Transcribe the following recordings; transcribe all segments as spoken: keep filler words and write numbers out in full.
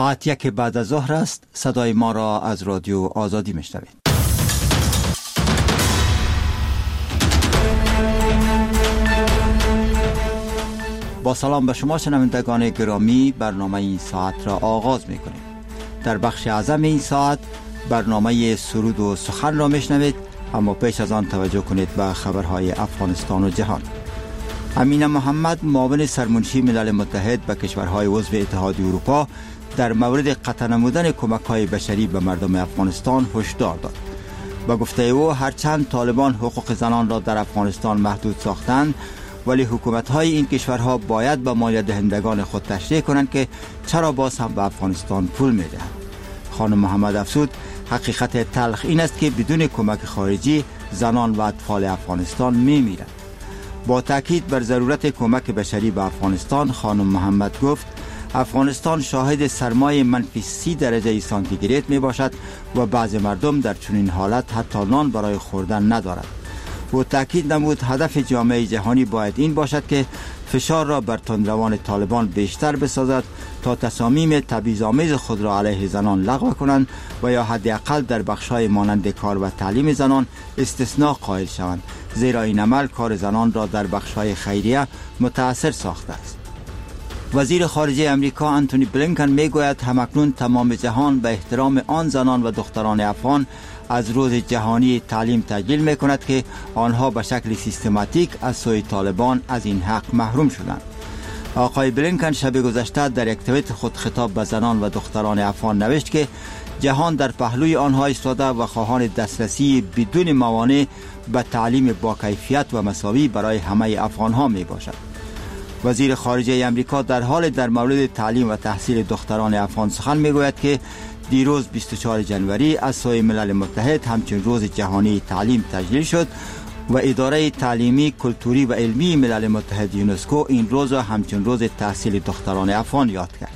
ساعت یک بعد از ظهر است. صدای ما را از رادیو آزادی میشنوید. با سلام به شما شنوندگان گرامی، برنامه این ساعت را آغاز میکنیم. در بخش اعظم این ساعت برنامه سرود و سخن را میشنوید، اما پیش از آن توجه کنید به خبرهای افغانستان و جهان. امین محمد، معاون سرمنشی ملل متحد به کشورهای عضو اتحادیه اروپا، در مورد قطع نمودن کمک‌های بشری به مردم افغانستان هشدار داد. با گفته او، هرچند طالبان حقوق زنان را در افغانستان محدود ساختند، ولی حکومت‌های این کشورها باید به مالیه دهندگان خود تشریح کنند که چرا باز هم به افغانستان پول می‌دهند. خانم محمد افزود، حقیقت تلخ این است که بدون کمک خارجی زنان و اطفال افغانستان می‌میرند. با تاکید بر ضرورت کمک بشری به افغانستان، خانم محمد گفت افغانستان شاهد سرمایه منفی سی درجه سانتیگراد می باشد و بعض مردم در چنین حالت حتی نان برای خوردن ندارد. او تاکید نمود هدف جامعه جهانی باید این باشد که فشار را بر تندروان طالبان بیشتر بسازد تا تصامیم تبعیض‌آمیز خود را علیه زنان لغو کنند و یا حداقل در بخش‌های مانند کار و تعلیم زنان استثناء قائل شوند، زیرا این عمل کار زنان را در بخش‌های خیریه متأثر ساخته است. وزیر خارجه امریکا انتونی بلینکن میگوید همکنون تمام جهان به احترام آن زنان و دختران افغان از روز جهانی تعلیم تجلیل میکند که آنها به شکل سیستماتیک از سوی طالبان از این حق محروم شدند. آقای بلینکن شب گذشته در یک توییت خود خطاب به زنان و دختران افغان نوشت که جهان در پهلوی آنها ایستاده و خواهان دسترسی بدون موانع به تعلیم با کیفیت و مساوی برای همه افغانها می باشد. وزیر خارجه امریکا در حال در مورد تعلیم و تحصیل دختران افغان سخن میگوید که دیروز بیست و چهارم جنوری از سوی ملل متحد همچون روز جهانی تعلیم تجلیل شد و اداره تعلیمی، کلتوری و علمی ملل متحد یونسکو این روز را همچون روز تحصیل دختران افغان یاد کرد.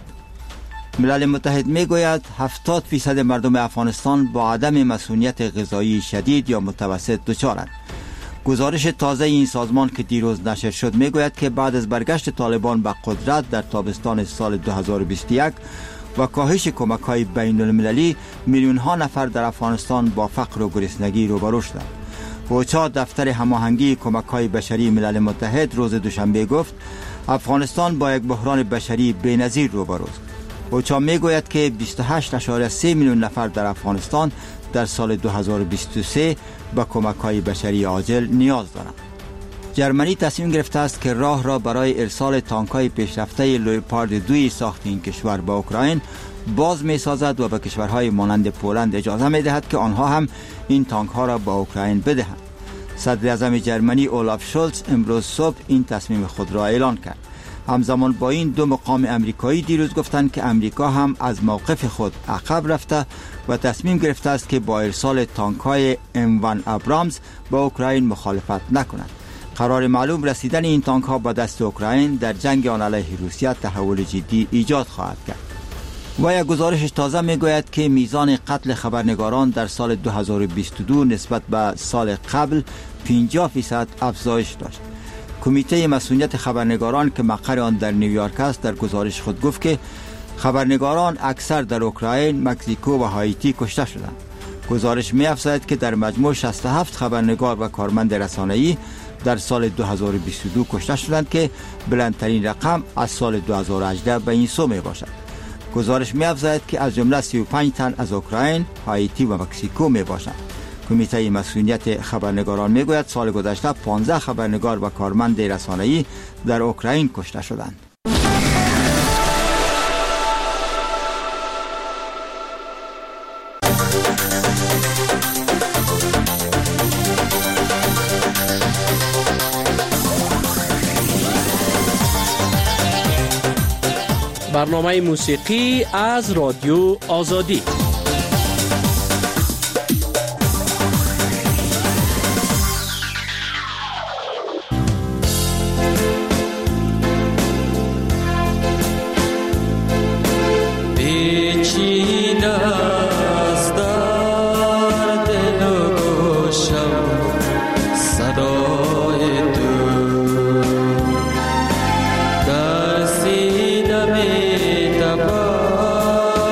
ملل متحد میگوید هفتاد فیصد مردم افغانستان با عدم مسئولیت غذایی شدید یا متوسط دچارند. گزارش تازه این سازمان که دیروز نشر شد میگوید که بعد از برگشت طالبان به قدرت در تابستان سال دو هزار و بیست و یک و کاهش کمک‌های بین المللی، میلیون ها نفر در افغانستان با فقر و گرسنگی روبرو شدند. اوچا، دفتر هماهنگی کمک‌های بشری ملل متحد، روز دوشنبه گفت افغانستان با یک بحران بشری بی‌نظیر روبروست. اوچا میگوید که بیست و هشت اشاریه سه میلیون نفر در افغانستان در سال دو هزار و بیست و سه به کمک‌های بشری عاجل نیاز دارند. جرمنی تصمیم گرفته است که راه را برای ارسال تانک‌های پیشرفته لوپارد دوی ساخت این کشور به اوکراین باز می‌سازد و به کشورهای مانند پولند اجازه می‌دهد که آنها هم این تانک‌ها را به اوکراین بدهند. صدر اعظم جرمنی اولاف شولز امروز صبح این تصمیم خود را اعلان کرد. همزمان با این دو مقام امریکایی دیروز گفتند که امریکا هم از موقف خود عقب رفته و تصمیم گرفته است که با ارسال تانک‌های ام یک ابرامز به اوکراین مخالفت نکنند. قرار معلوم رسیدن این تانک‌ها به دست اوکراین در جنگ آن علیه روسیه تحول جدی ایجاد خواهد کرد. و یک گزارش تازه میگوید که میزان قتل خبرنگاران در سال دو هزار و بیست و دو نسبت به سال قبل پنجاه درصد افزایش داشت. کمیته مسئولیت خبرنگاران که مقر آن در نیویورک است در گزارش خود گفت که خبرنگاران اکثر در اوکراین، مکزیکو و هایتی کشته شدند. گزارش می‌افزاید که در مجموع شصت و هفت خبرنگار و کارمند رسانه‌ای در سال دو هزار و بیست و دو کشته شدند که بلندترین رقم از سال دو هزار و هجده به این سو میباشد. گزارش می‌افزاید که از جمله سی و پنج تن از اوکراین، هایتی و مکزیکو میباشند. کمیته مسئولیت خبرنگاران میگوید سال گذشته پانزده خبرنگار و کارمند رسانه‌ای در اوکراین کشته شدند. برنامه موسیقی از رادیو آزادی. Dar si da me tabaa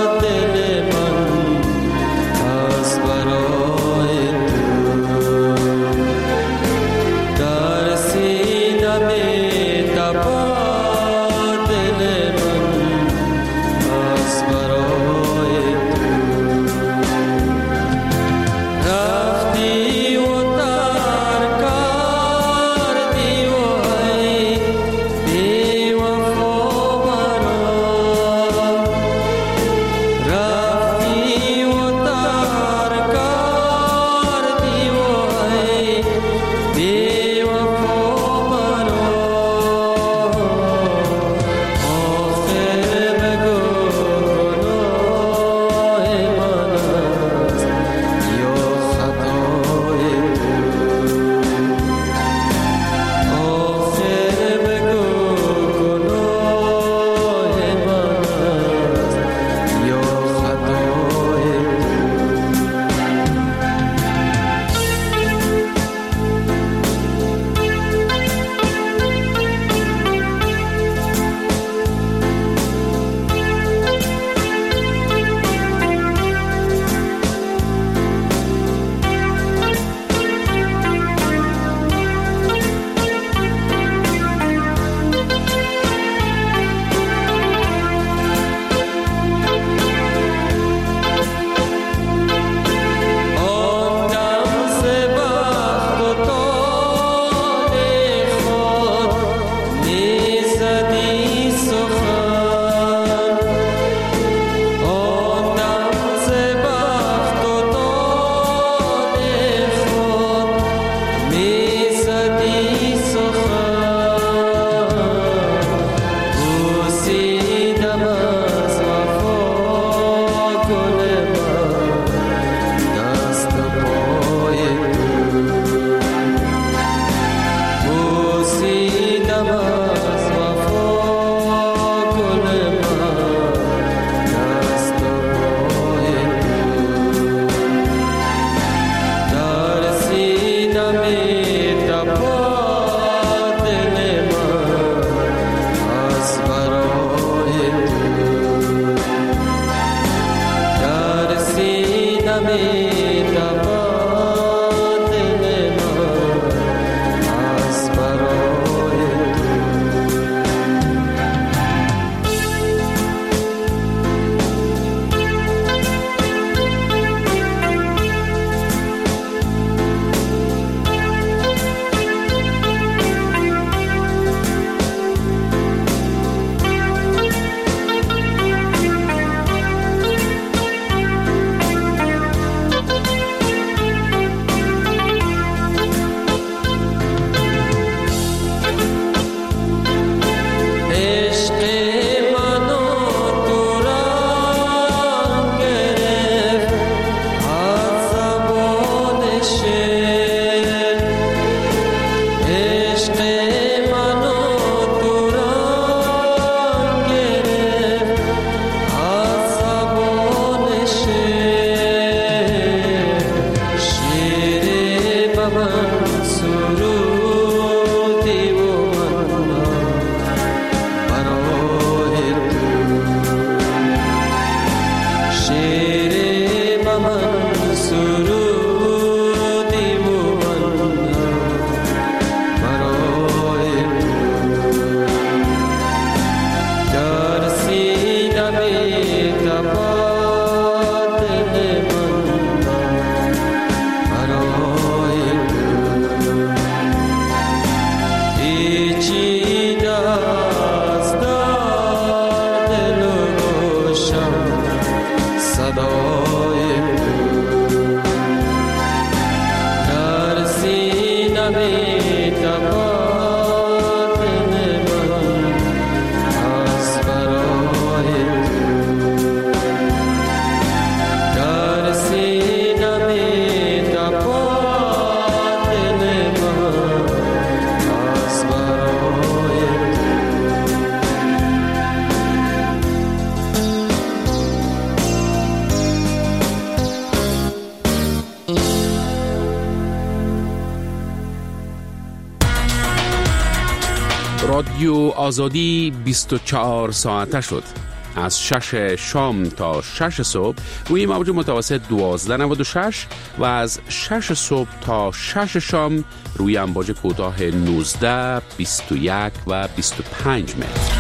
رادیو آزادی بیست و چهار ساعته شد. از شش شام تا شش صبح روی موج متوسط دوازده نود و شش و از شش صبح تا شش شام روی امواج کوتاه نوزده، بیست و یک و بیست و پنج متر.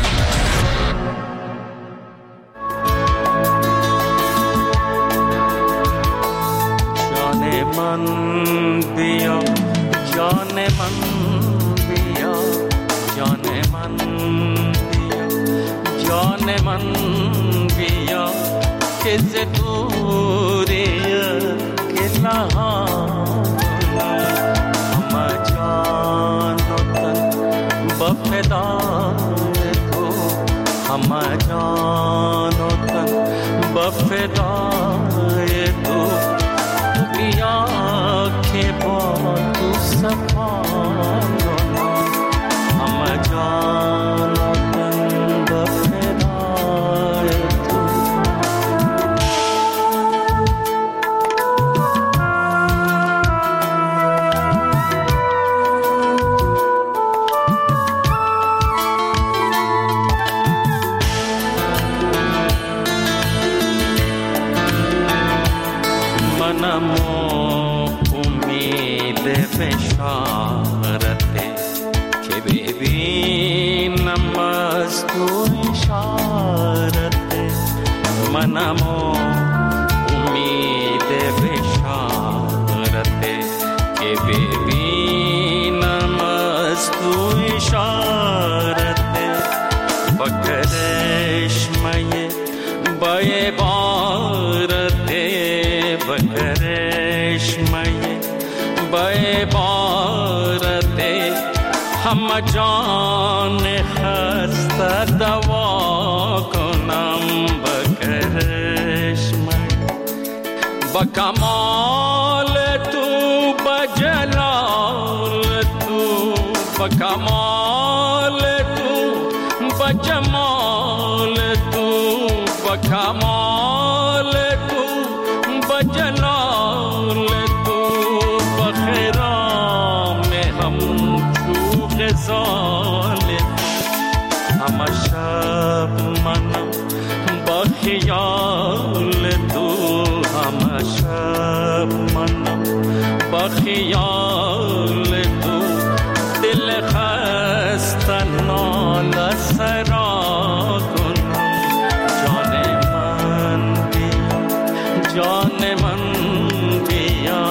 جان من بیا، جان من بیا، جان من بیا، جان من بیا که ز دوری که نهانم همه جان و تن با فدای تو، همه جان و تن با فدای تو. بیا که با تو صفا کنم همه جان و تن به فدای تو. منم بشارته که ببینم از تو اشارته، منم امید بشارته که ببینم از تو اشارته. با کرشمه با عبارته، با کرشمه با عبارته همه جان خسته دوا کنم. با کرشمه با کمال تو با جلال تو با کمال تو با جمال تو با کمال تو با جلال تو با خیرام هم تو غزال همه شب منم با خیال تو همه شب منم با خیال تو دل خسته ناله سرا کنم جان من بیا جان من بیا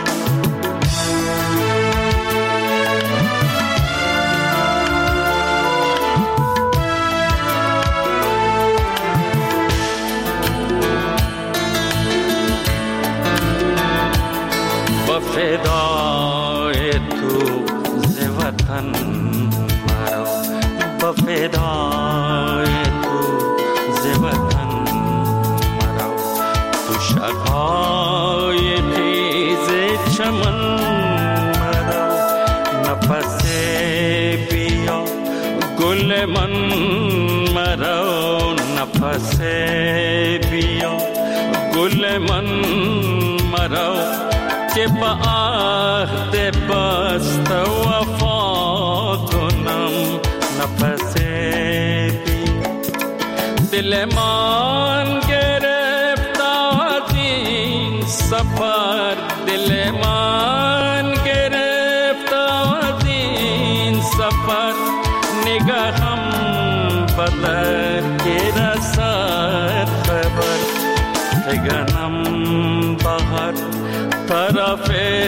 فدای تو ز وطن مرا با فدای تو ز وطن مرا تو شقای خیز چمن مرا نفس بیا گل من مرا نفس بیا گل من مرا که با عهد بست وفا کنم نفس بی دل من گرفت از این سفر دل من گرفت از این سفر نگاهم بدر که رسد خبر فگنم بهر طرف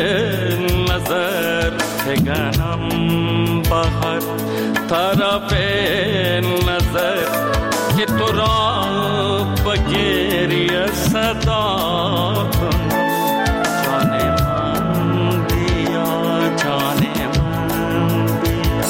نظر فگنم بهر طرف نظر که تو را بگیری صدا کنم جان من بیا جان من بیا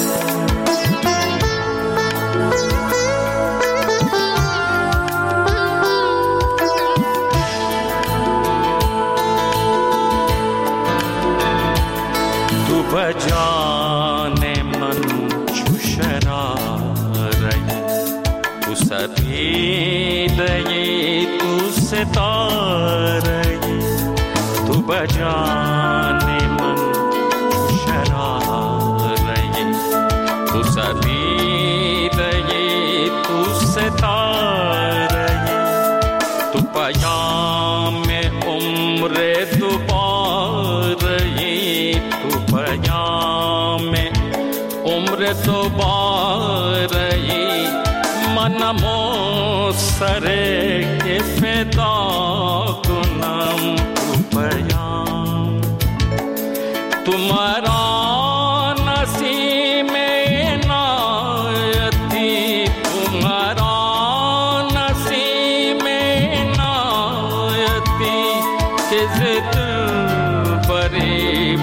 با جان من چو شراره تو سپیده تو ستاره تو با جان من چو شراره تو سپیده تو ستاره تو پیام عمر دوباره تو پیام عمر دوباره منم سر که فدا کنم تو پیام تو مرا نسیم عنایتی تو مرا نسیم عنایتی که زد بری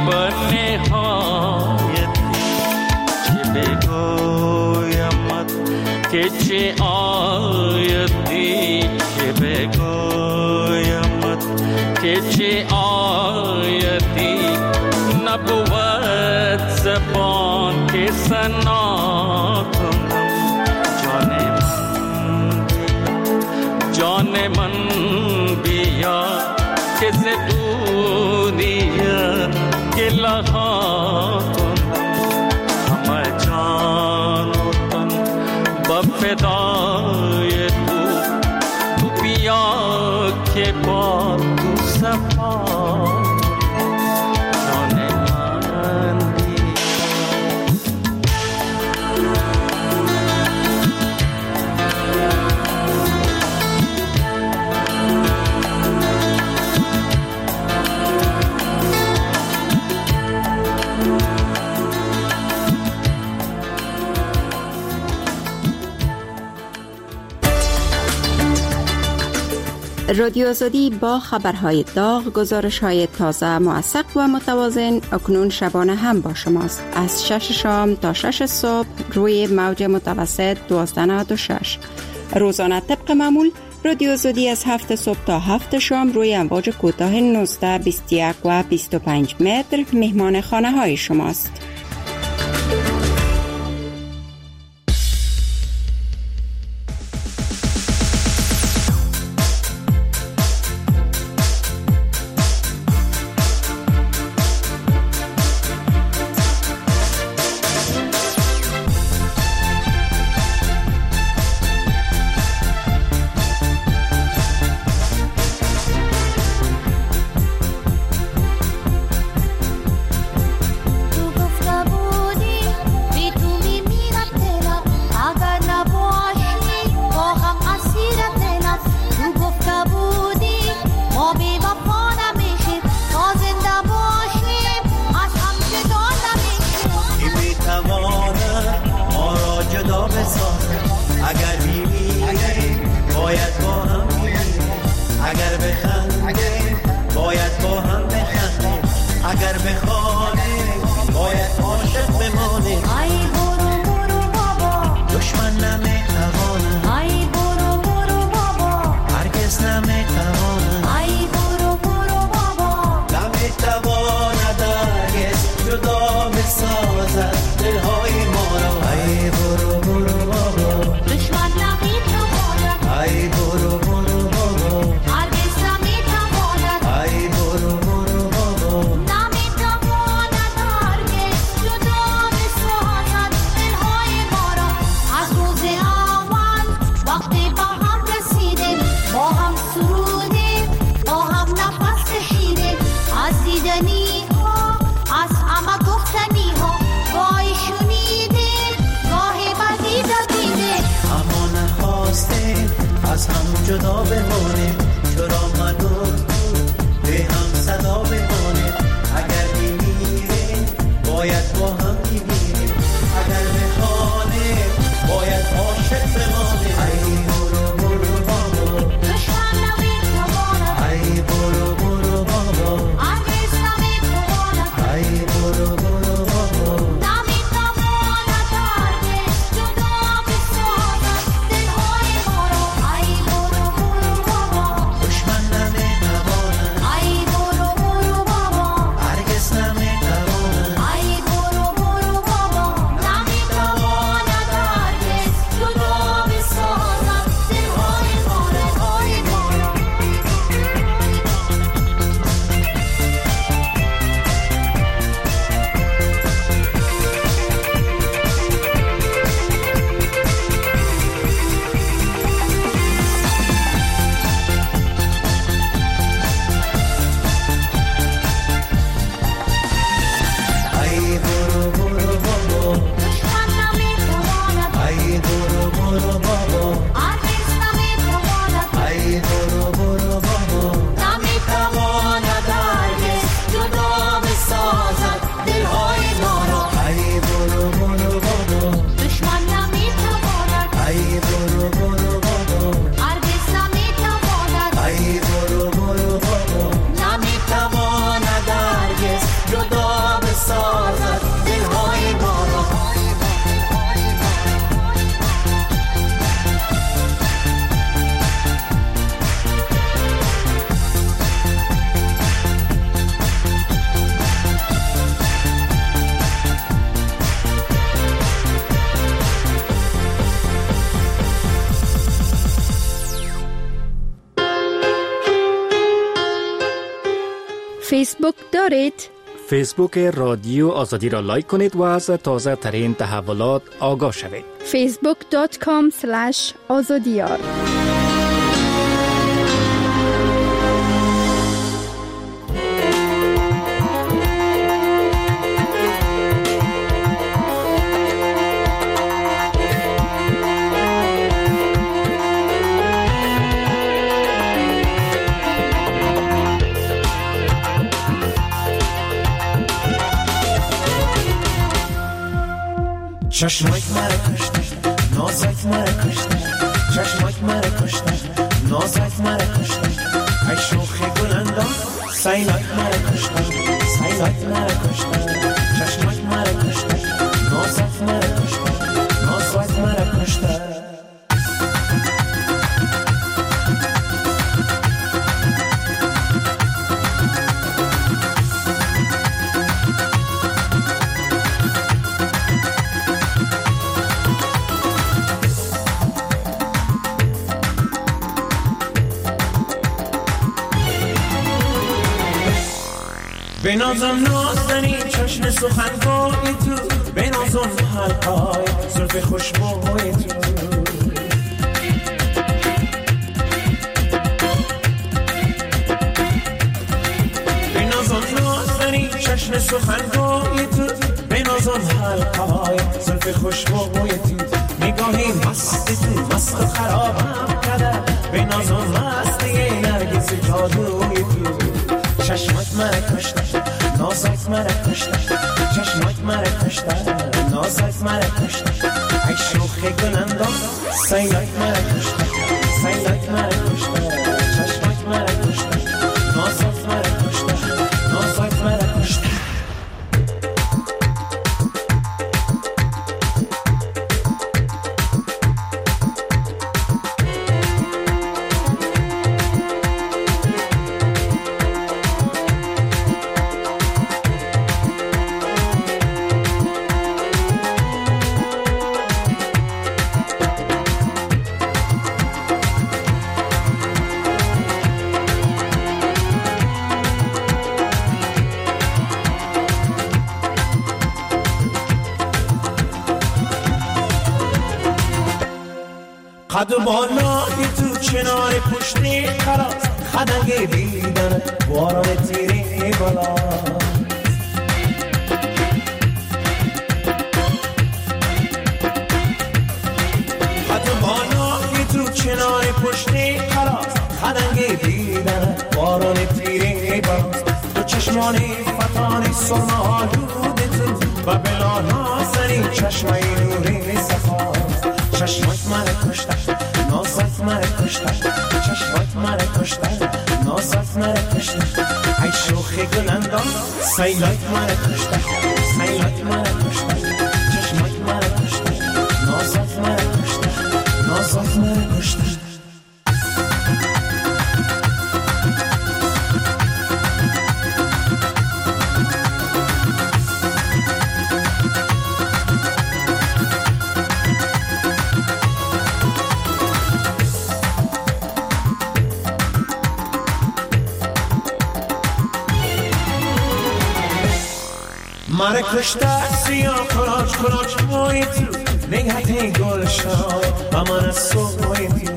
بنهایتی چه بگویمت که چه آیتی چه بگویمت که چه آیتی نبود زبان که ثنا کنم جان من بیا جان من بیا که ز دنیا گله ها کنم همه جان و تن با فدای تو تو بیا که با تو صفا جان من بیا رادیو آزادی با خبرهای داغ، گزارش‌های تازه، موثق و متوازن اکنون شبانه هم با شماست. از شش شام تا شش صبح روی موج متوسط دوازده نود و شش. روزانه طبق معمول رادیو آزادی از هفت صبح تا هفت شام روی امواج کوتاه نوزده، بیست و یک و بیست و پنج متر مهمان خانه های شماست. فیسبوک دارید؟ فیسبوک رادیو آزادی را لایک کنید و از تازه ترین تحولات آگاه شوید. فیسبوک دات کام اسلش آزادیار. چشمک مرا کشته، نازک مرا کشته، چشمک مرا کشته، نازک مرا کشته، ای شوخ گلندام سیلک مرا کشته، سیلک مرا کشته، چشمک مرا کشته، نازک مرا کشته، نازک مرا کشته. به نازم نازنی چشم سخنگوی تو، به نازم حلقای زلف خوشبوی تو. به نازم نازنی چشم سخنگوی تو، به نازم حلقای زلف خوشبوی تو. نگاهی مست تو مست و خرابم کرده، به نازم مستی نرگس جادوی تو. چشمت مرا کشته، نازت مرا کشته، چشمت مرا کشته، نازت مرا کشته. ای شوخ گلندام سیلت مرا کشته، سیلت مرا کشته، چشمت مرا کشته، نازت مرا کشته، نازت مرا کشته. قد و بالای تو کنار پشتی خلاص، خدنگ بیدن باران تیری بالا. قد و بالای تو کنار پشتی خلاص، خدنگ بیدن باران تیری بالا. تو چشمانی فتانی سرم آلود تو، و بلا نازنی چشمای نوری صفا. چشمت مرا کشته، نازت مرا کشته، چشمت مرا کشته، نازت مرا کشته. ای شوخ گلندام سیلت مرا کشته، سیلت مرا کشته، چشمت مرا کشته، نازت مرا کشته، نازت مرا کشته. مرا کشته سیاه کلاچ کلاچ موی تو، نگهتی گل شای و من از سوی تو.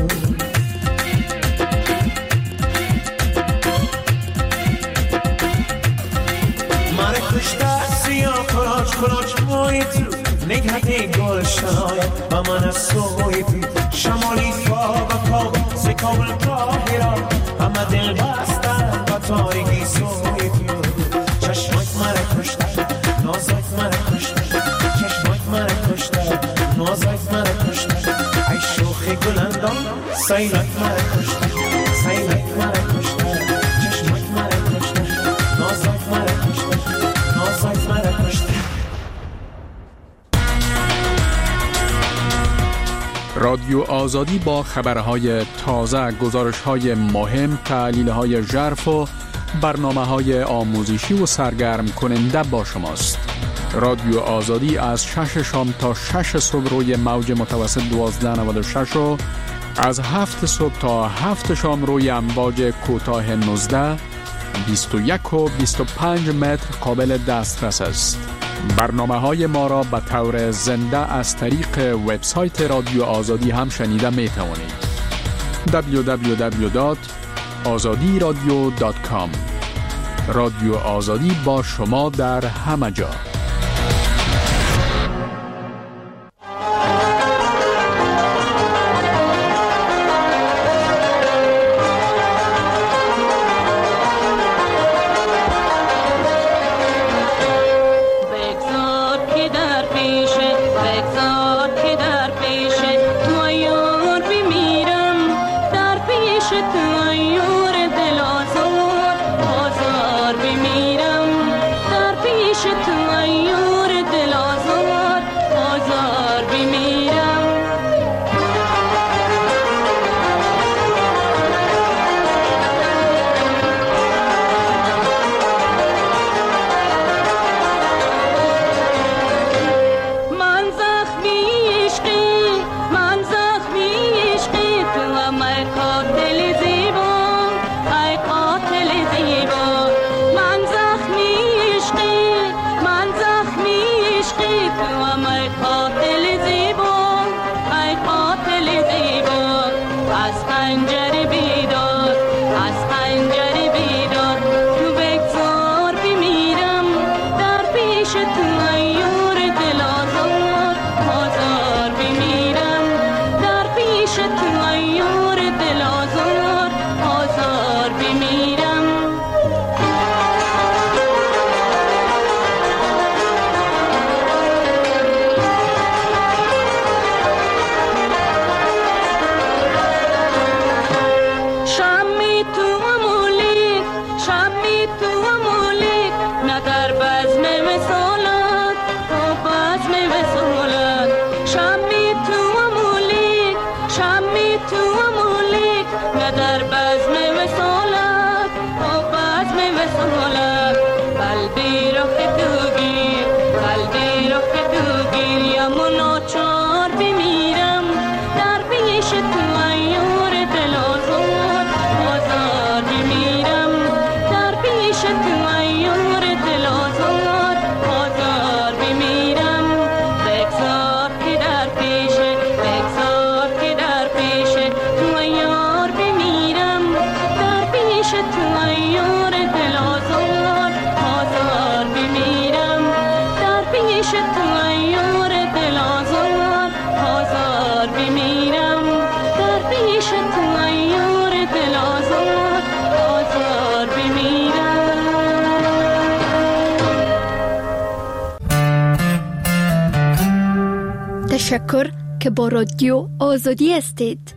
مرا کشته سیاه کلاچ کلاچ موی تو، نگهتی گل شای و من از سوی تو. شمالی پا و پا ز کابل تا هرات، همه دل بستن و تاریکی سوی تو. چشمت مرا کشته، نازت مرا کشته، چشمت مرا کشته، نازت مرا کشته. ای شوخ گلندام سیلت مرا کشته، سیلت مرا کشته، چشمت مرا کشته، نازت مرا کشته، نازت مرا کشته. رادیو آزادی با خبرهای تازه، گزارش‌های مهم، تحلیل‌های ژرف و برنامه‌های آموزشی و سرگرم کننده با شماست. رادیو آزادی از شش شام تا شش صبح روی موج متوسط دوازده نود و شش و از هفت صبح تا هفت شام روی امواج کوتاه نوزده، بیست و یک و بیست و پنج متر قابل دسترس است. برنامه‌های ما را به طور زنده از طریق وبسایت رادیو آزادی هم شنیده می توانید. دبلیو دبلیو دبلیو دات آزادی رادیو دات کام. رادیو آزادی با شما در همه جا. تو سالت قلبی رخ دوگیر قلبی رخ دوگیر یا مناچار بمیرم در پیش تو ایور دل آزاد آزار بمیرم در پیش تو ایور دل آزاد آزار بمیرم بگذار که در پیش بگذار که در پیش تو ایار بمیرم در پیش تو ایور دل آزاد آزار بمیرم در پیش تو ایور دل آزاد آزار بمیرم در پیش تو ایور دل آزاد آزار بمیرم. تشکر که با رادیو آزادی هستید.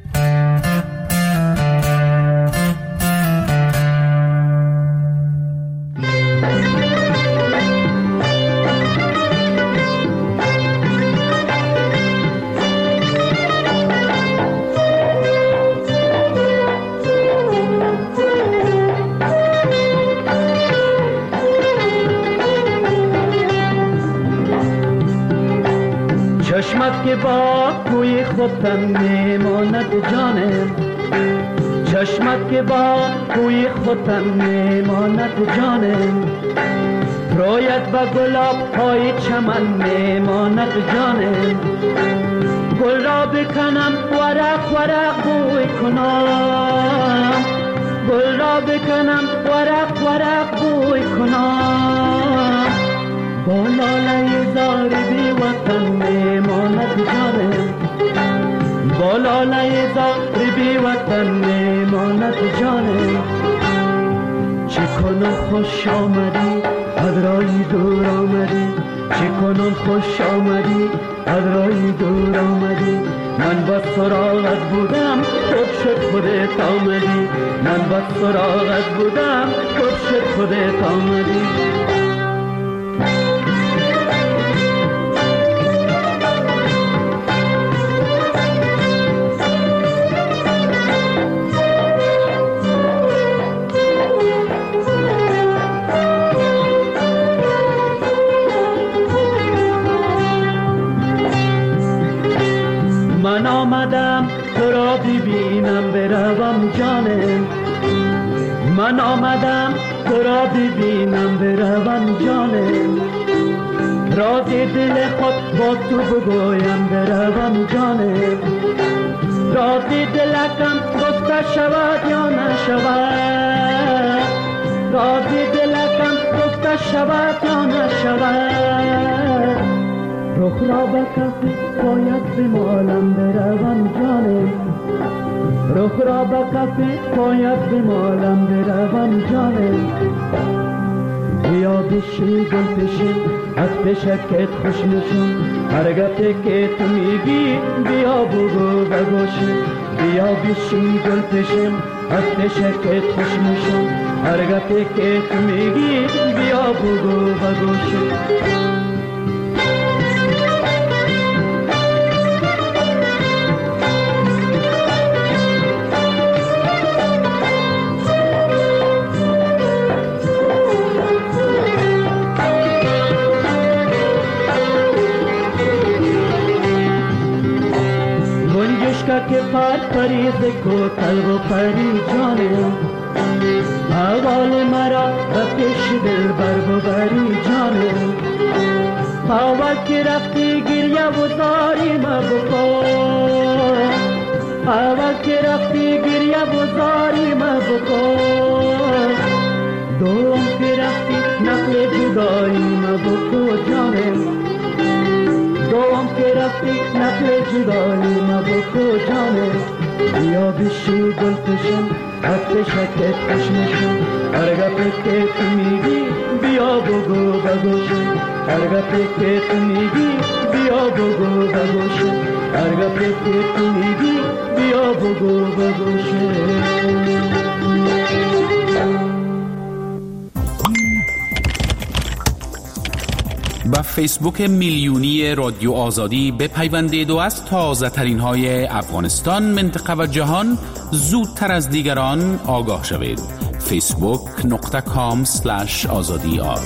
چشمت که با کوی خودم میماند جانم چشمت که با کوی خودم میماند جانم رویت با گلاب های چمن میماند جانم گل را بکنم ورق ورق بوی کنم گل را بکنم ورق ورق بوی کنم با لاله زار بی وطن میماند جانم با لاله زار بی وطن میماند جانم چه کنم خوش آمدی از رای دور آمدی چه کنم خوش آمدی از رای دور آمدی من با سراغت بودم خوب شد خودت آمدی من با سراغت بودم خوب شد خودت آمدی من آمدم تو را ببینم بروم جانم من آمدم تو را ببینم بروم جانم راز دل خود با تو بگویم بروم جانم راز دلکم گفته شود یا نشود راز دلکم گفته شود یا نشود رخ را به کفی باید بمالم بروم جانم رخ را به کفی باید بمالم بروم جانم بیا بشی گل پشم از پشکت خوش نشون هر گفته که تو میگی بیا بگو بگوشم بیا بشی گل پشم از پشکت خوش نشون هر گفته که تو میگی بیا بگو بگوشم که پر پریز کو قلب و پری جانم اول مرا به پیش دل بر ببری جانم اول که رفتی گریه و زاری ما بکن اول که رفتی گریه و زاری ما بکن دوم که رفتی نقل جدایی ما بکن جانم دوم که رفتی نقل جدایی ما بکو جانم بیا بشی گل پشم از پشکت خوش نشم هر گفته که تو میگی بیا بگو بگوشم هر گفته که تو میگی بیا بگو بگوشم هر گفته که تو میگی بیا بگو بگوشم با فیسبوک میلیونی رادیو آزادی بپیوندید و از تازه ترین های افغانستان، منطقه و جهان زودتر از دیگران آگاه شوید. فیسبوک نقطه کام سلش آزادی آر.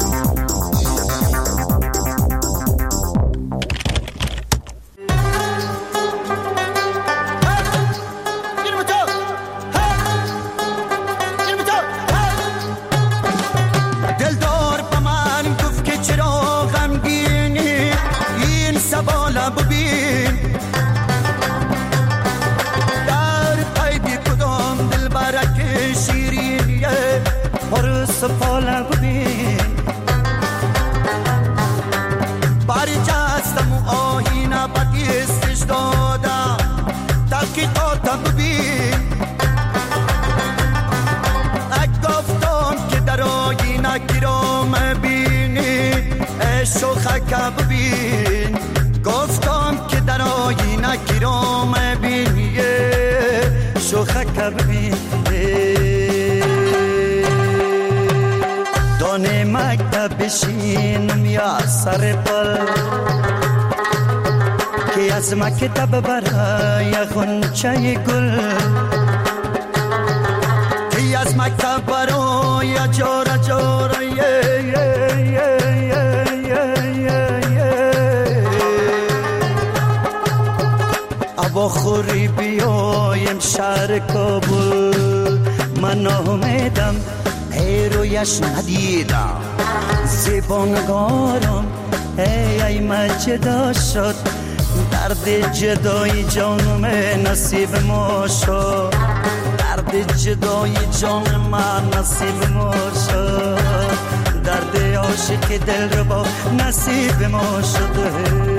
ببین گفتم که در آینه گیرام ببین شوخک ببین دانه مکتب بشینم یا سر پل که از مکتب برای خونچه گل که از مکتب برای جور جور با خوری بیایم شهر کابل من آمدم ای رویش ندیدم زبانگارم ای ای مجدا شد درد جدای جانم نصیب ما شد درد جدای جان من نصیب ما شد درد عاشق دل رو با نصیب ما شد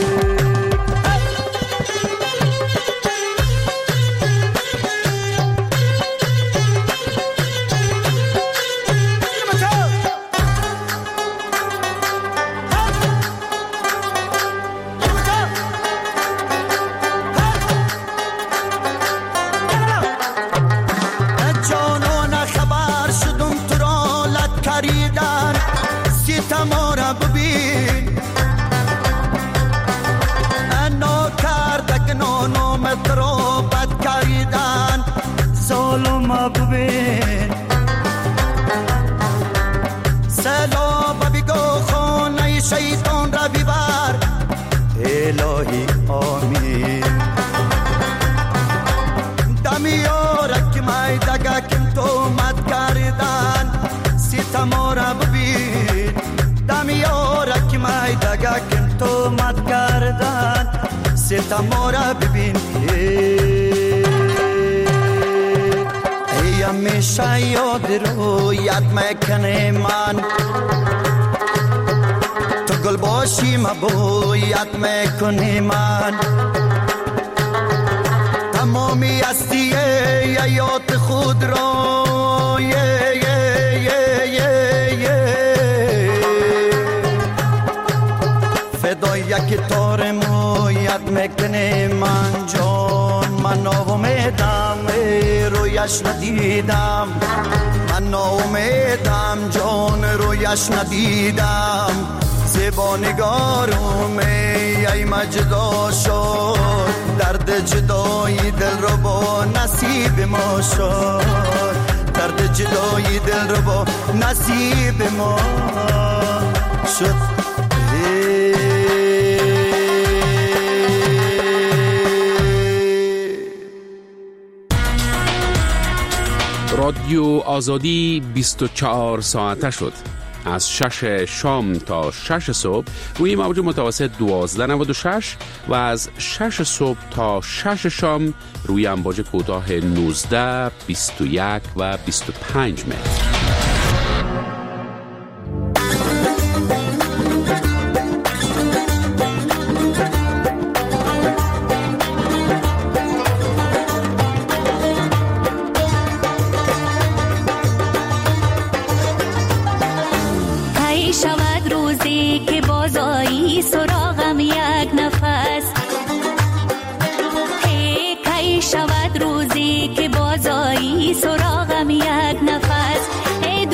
الهی آمین دمیارک مای دگاکم تو مد کردن ستمارا ببین دمیارک مای دگاکم تو مد کردن ستمارا ببین ای همیشه یاد رو یاد میکنه من گل باشی مبویت میکنی من تمامی هستی یاد خود را یه یه یه یه یه فدای یک تار مویت میکنی من جان من ناامیدم رویش ندیدم من ناامیدم جان رویش ندیدم زبانگارم ای مجدا شد درد جدای دل رو با نصیب ما شد درد جدای دل رو با نصیب ما شد رادیو آزادی بیست و چهار ساعته شد. از شش شام تا شش صبح روی موج متوسط دوازده نود و شش و از شش صبح تا شش شام روی امواج کوتاه نوزده، بیست و یک و بیست و پنج متر. سراغم یک نفس ای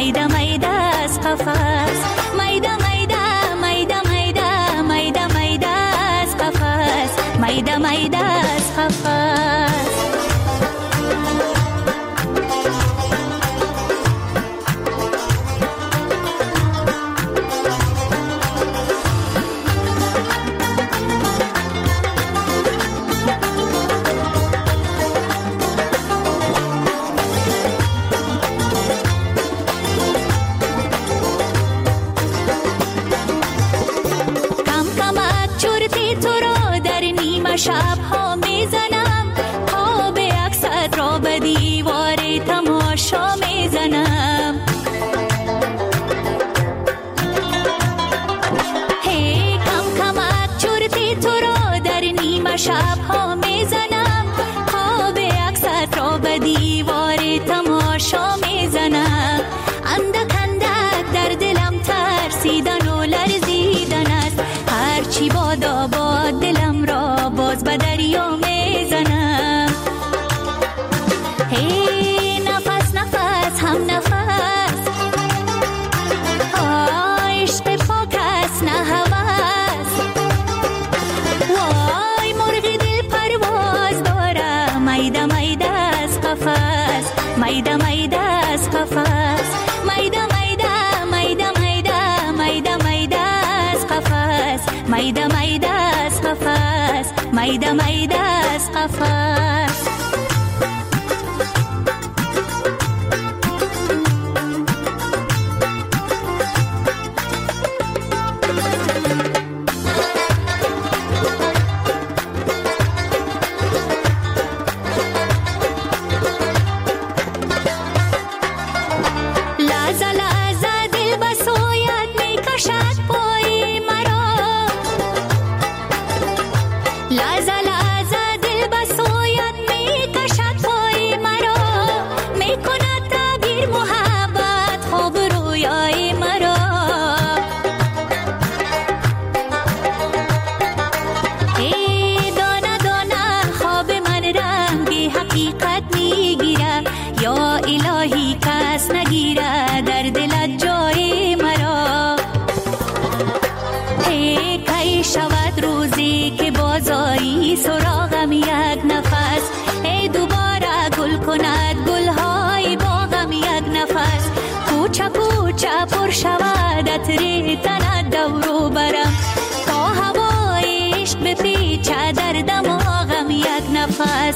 میده میده از قفس، میده میده میده میده میده میده از قفس، میده میده از قفس. شب ها میزنم، خواب اکثر را به دیوار تماشا میزنم. هی کم کمک چرتی تو را در نیمه شب ها میزنم، خواب اکثر را به دیوار تماشا میزنم. اندک اندک در دلم ترسیدن و لرزیدن است، هرچی بادا باد دلم را باز به دریا میزنم. هی نفس نفس هم نفس، عشق پاک است نه هوس. وای مرغ دل پرواز داره، میده میده از قفس، میده میده از قفس، میده میده میده میده میده میده از قفس، میده میده از قفس، میده میده از قفس. سراغم یک نفس، ای دوباره گل کند گلهای باغم یک نفس. کوچه کوچه پر شود عطر تن دورو برم، تا هوای عشق بپیچه در دماغم یک نفس.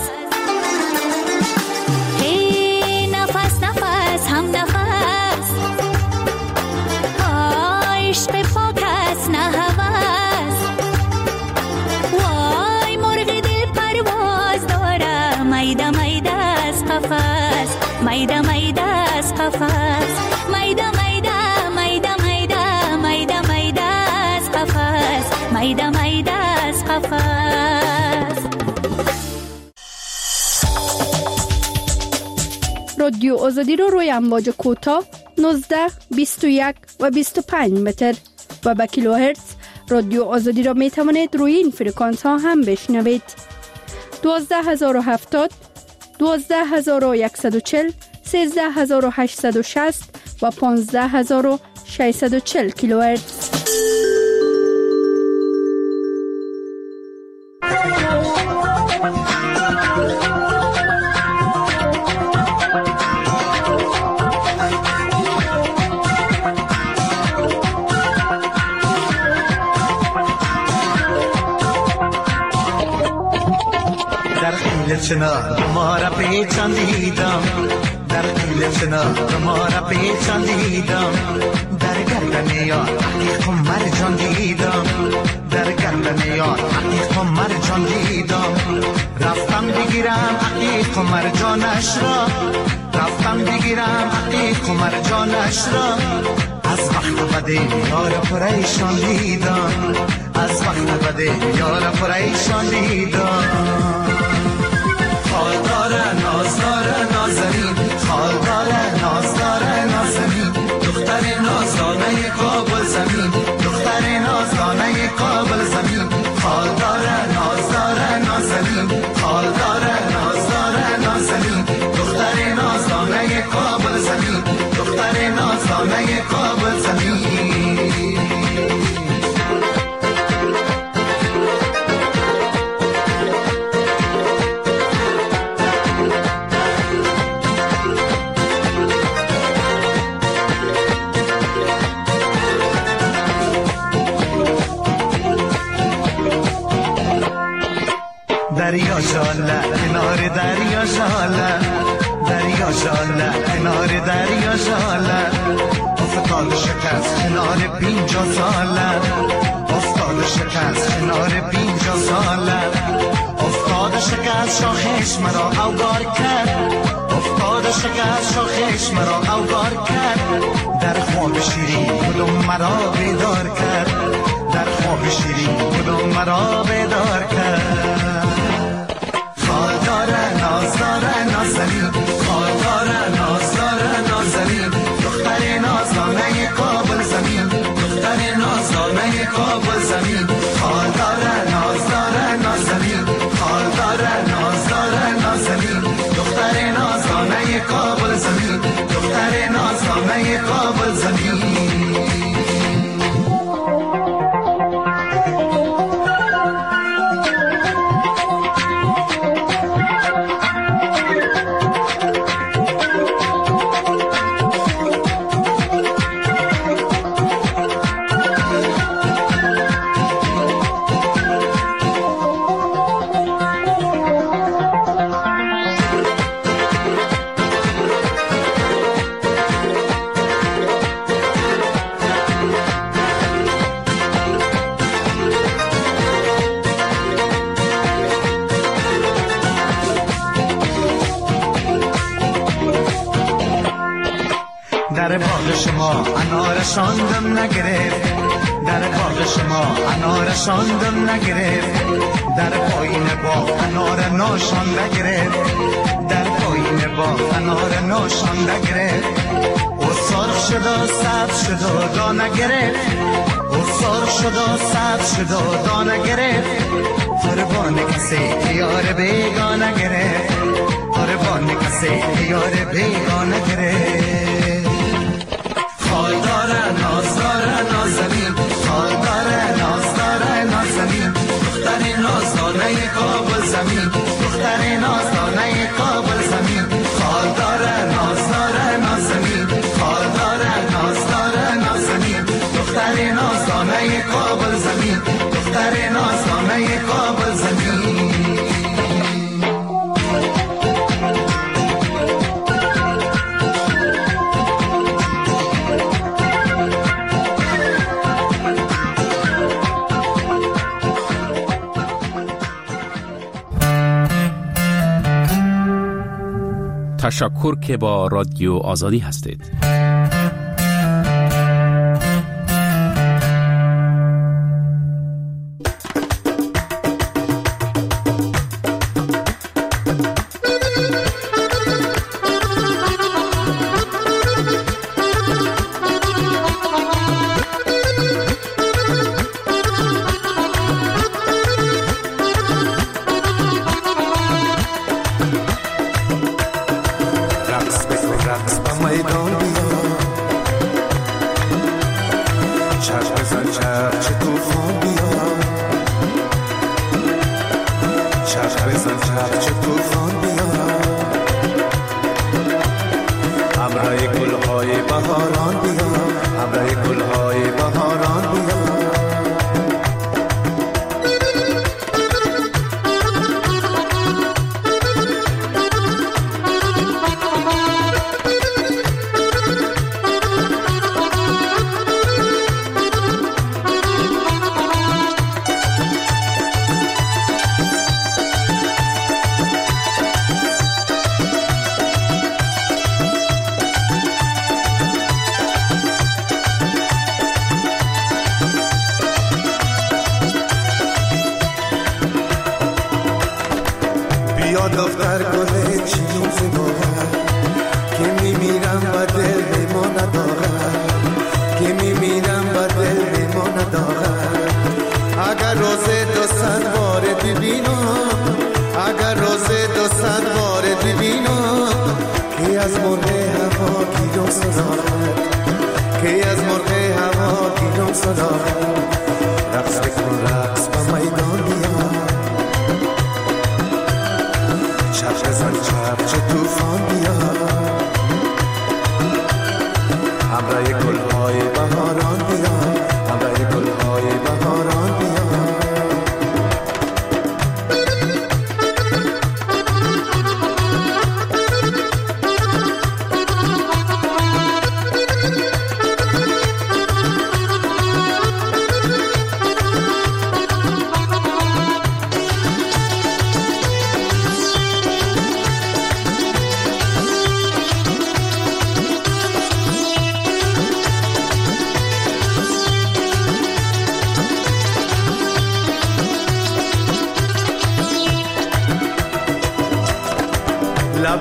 هی نفس نفس هم نفس، عشق پاک است نه هوس. وای مرغ دل پرواز داره، میده میده از قفس، میده میده از قفس، میده میده میده میده میده میده از قفس، میده میده از قفس. رادیو آزادی رو روی امواج کوتاه نوزده بیست و یک و بیست و پنج متر و با کیلوهرتز رادیو آزادی را می توانید روی این فرکانس ها هم بشنوید. دوازده هزار و هفتاد، دوازده هزار و صد و چهل، سیزده هزار و هشتصد و شصت و پانزده هزار و ششصد و چهل کیلوهرتز. چنار ما را پیچاندیدم، در قیل چنار ما را پیچاندیدم، در گردن یار عقیق و مرجان دیدم، در گردن یار عقیق و مرجان دیدم. رفتم بگیرم عقیق و مرجانش را، رفتم بگیرم عقیق و مرجانش را. از وقت بده یار پریشان دیدم، از وقت بده یار پریشان دیدم. خالداره نازداره نازنین، خالداره نازداره نازنین، دختر نازدانه کابل زمین، دختر نازدانه کابل زمین. خالداره نازداره نازنین، خالداره نازداره نازنین، دختر نازدانه کابل زمین، دختر ناز شاله کنار دریا شاله دریا شاله کنار دریا شاله افتاد شکست کنار پینجا ساله افتاد شکست کنار پینجا ساله افتاد شکست شاخش مرا اوگار کرد افتاد شکست شاخش مرا اوگار کرد در خواب شیرین کدوم مرا بیدار کرد در خواب شیرین کدوم مرا بیدار کرد خال داره ناز داره نازنین خال داره ناز داره نازنین دختر نازدانه کابل زمین دختر نازدانه کابل زمین خال داره ناز داره نازنین خال داره ناز داره نازنین دختر نازدانه کابل زمین دختر نازدانه کابل زمین در باغ شما انار شاندم نگرفت در باغ شما انار شاندم نگرفت در پایین باغ انار ناشان نگرفت در پایین باغ انار ناشان نگرفت او سرخ شد و سبز شد و دانه گرفت او سرخ شد و سبز شد و دانه گرفت قربان کسی که یار بیگانه گرفت قربان کسی که یار بیگانه گرفت خال داره ناز داره نازنین خال داره ناز داره نازنین دختر نازدانه کابل زمین دختر نازدانه کابل زمین خال داره ناز داره نازنین خال داره ناز داره نازنین دختر نازدانه کابل زمین دختر نازدانه کابل زمین تشکر که با رادیو آزادی هستید. دختر گله چینو زباغر که میمیرم و دل میمانه داغر که میمیرم و دل میمانه داغر اگر روزه دو صد بار ببینم اگر روزه دو صد بار ببینم که از مرغ هوا گیرم صداقت که از مرغ هوا گیرم صداقت رقص بکن رقص با میدان بیا چپ بزن چپ چه توفان بیا همراه گلهای بهاران بیا همراه گلهای بهاران بیا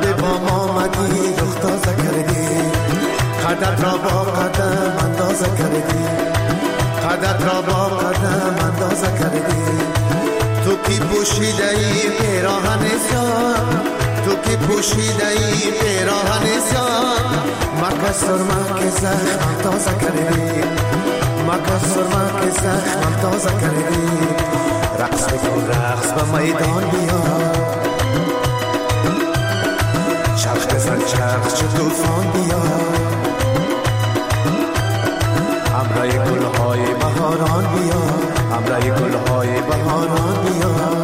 لب با ما آمدی رخ تازه کردی قدرت را با قدم اندازه کردی قدرت را با قدم اندازه کردی تو کی پوشیده ای پیراهن زیان تو کی پوشیده ای پیراهن زیان مکس سرمه که زخم تازه کردی مکس سرمه که زخم تازه کردی رقص بکن رقص به میدان بیا چرخ بزن چرخ چه توفان بیا همراه گلهای بهاران بیا همراه گلهای بهاران بیا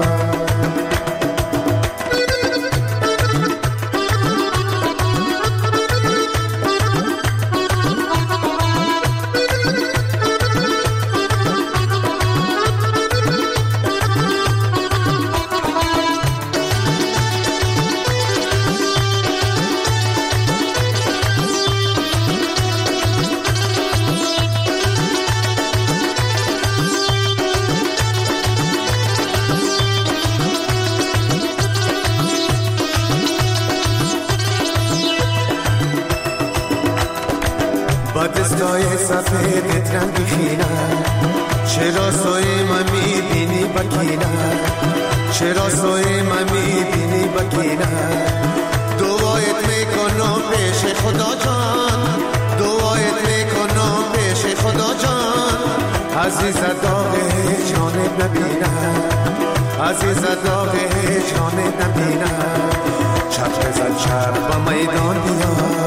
دستای سفیدت رنگ خینه چرا سوی من میبینی بکینه چرا سوی من میبینی بکینه دعایت میکنم پیش خدا جان دعایت میکنم پیش خدا جان عزیز داغ جانت نبینه عزیز داغ جانت نبینه چرخ بزن چرخ به میدان بیا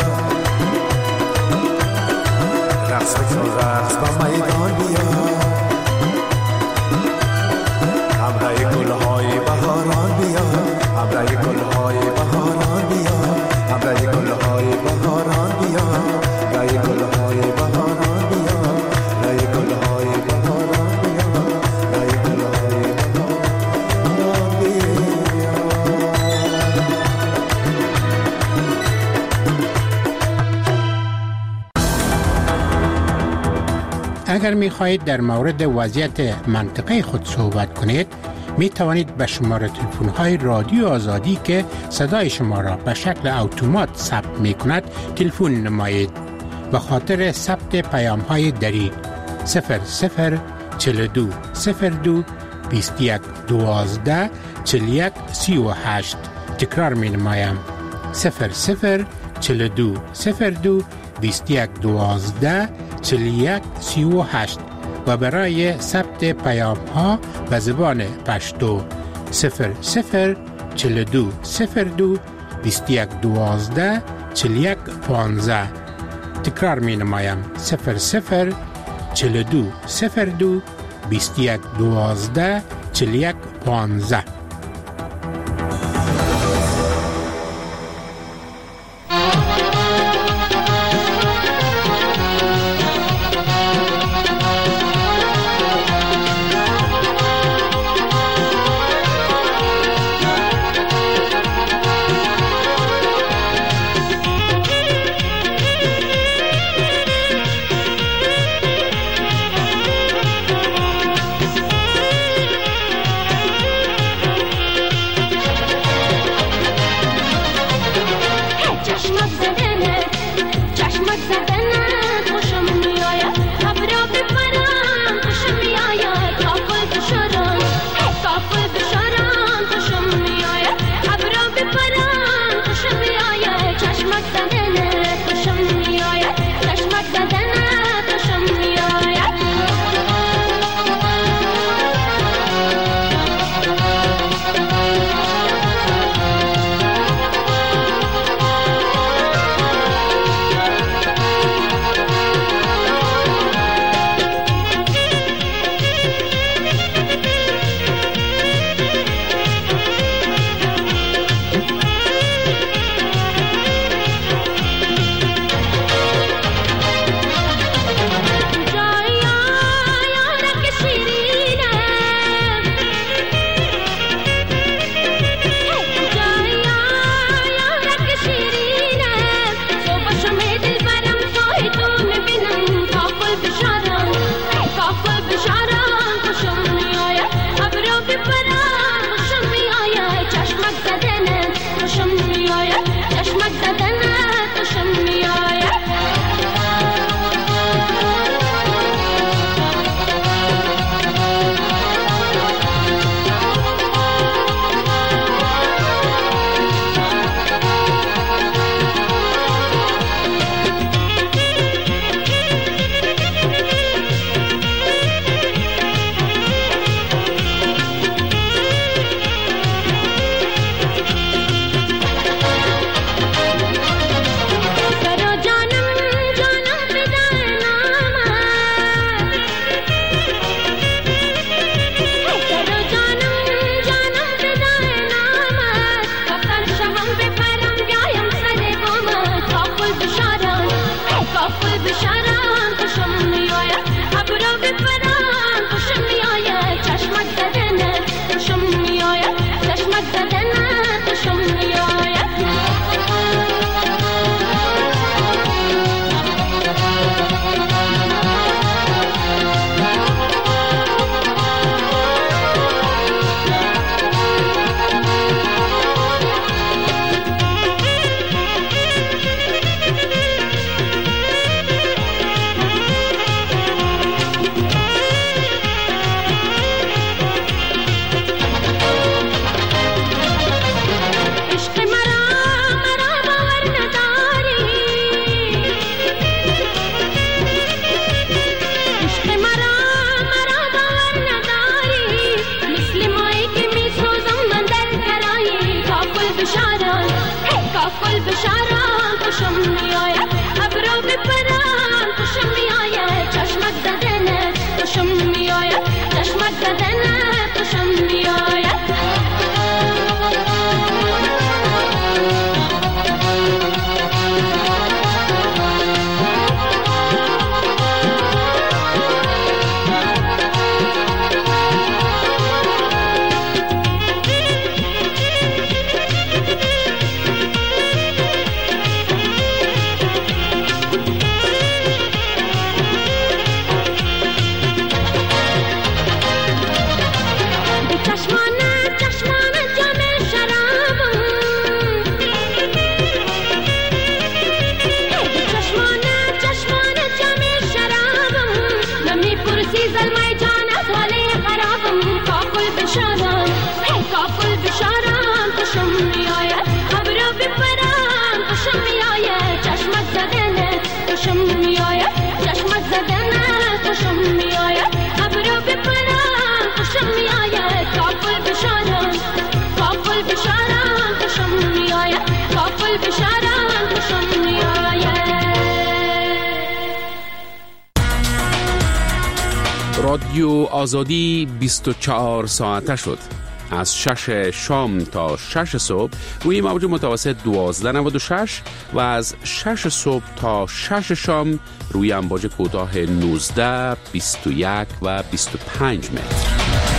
رقص بکن رقص با میدان بیا همراه گلهای بهاران بیا همراه گلهای بهاران بیا همراه گلهای بهاران بیا همراه گلهای بهاران بیا همراه گلهای بهاران بیا همراه گلهای بهاران بیا اگر می خواهید در مورد وضعیت منطقه خود صحبت کنید می توانید به شماره تلفن های رادیو آزادی که صدای شما را به شکل اتومات ثبت می کند تلفن نمایید. به خاطر ثبت پیام های دری صفر صفر چهل و دو صفر دو بیست و یک دوازده چهل و یک سی و هشت تکرار می نمایم صفر صفر چهل و دو صفر دو بیست و یک دوازده چهل و یک سی و هشت و برای ثبت پیام ها به زبان پشتو صفر صفر چهل و دو صفر دو بیست و یک دوازده چهل و یک پانزده تکرار می نمایم صفر صفر چهل و دو صفر دو بیست و یک دوازده چهل و یک پانزده. رادیو آزادی بیست و چهار ساعته شد. از شش شام تا شش صبح روی موج متوسط دوازده نود و شش و از شش صبح تا شش شام روی امواج کوتاه نوزده، بیست و یک و بیست و پنج متر.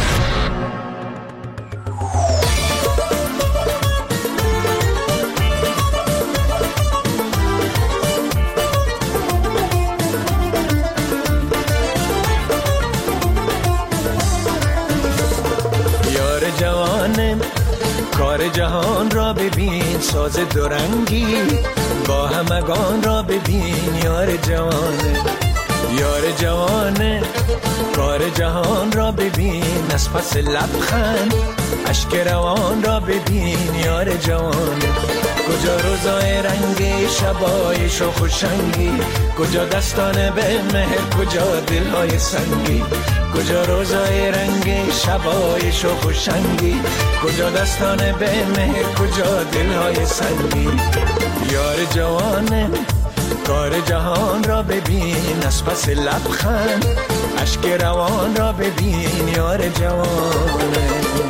کار جهان را ببین، ساز دورنگی با همگان را ببین. یار جوانه یار جوانه کار جهان را ببین، از پس لبخند اشک روان را ببین. یار جوانه کجا روزای رنگی، شبای شوخ و شنگی، کجا دستان به مهر، کجا دلهای سنگی. کجا روزای رنگی، شبای شوخ و شنگی، کجا دستان به مهر، کجا دلهای سنگی. یار جوانه کار جهان را ببین، از پس لبخند اشک روان را ببین. یار جوانه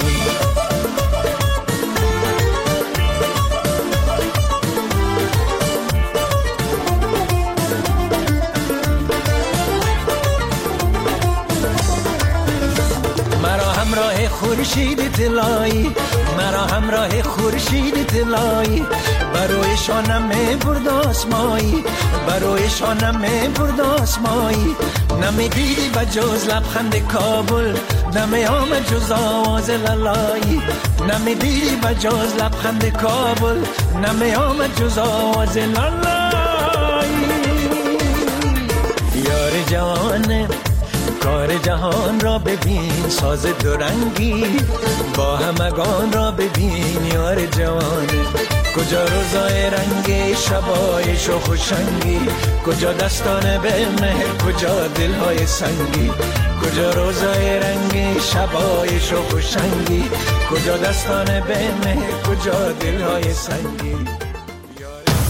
همراه خورشید طلایی، مرا همراه خورشید طلایی، بروی رویشانم برد آسمایی، بر رویشانم برد آسمایی. نمی دیدی بجز لبخند کابل، نمی آمد جز آواز لالایی. نمی دیدی بجز لبخند کابل، نمی آمد جز آواز لالایی. یار جوانه کار جهان را ببین، ساز دورنگی با همگان را ببین. یار جوانه کجا روزای رنگی، شبای شوخ و شنگی، کجا دستان به مهر، کجا دلهای سنگی. کجا روزای رنگی، شبای شوخ و شنگی، کجا دستان به مهر، کجا دلهای سنگی.